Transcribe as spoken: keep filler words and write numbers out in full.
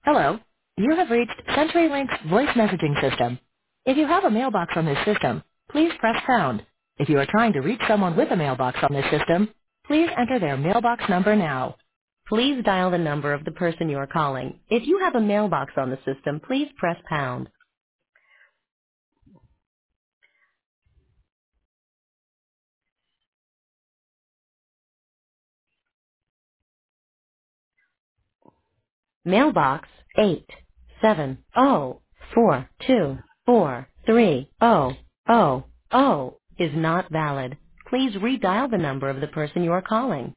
Hello. You have reached CenturyLink's voice messaging system. If you have a mailbox on this system, please press pound. If you are trying to reach someone with a mailbox on this system, please enter their mailbox number now. Please dial the number of the person you are calling. If you have a mailbox on the system, please press pound. Mailbox eight seven zero four two four three zero zero zero is not valid. Please redial the number of the person you are calling.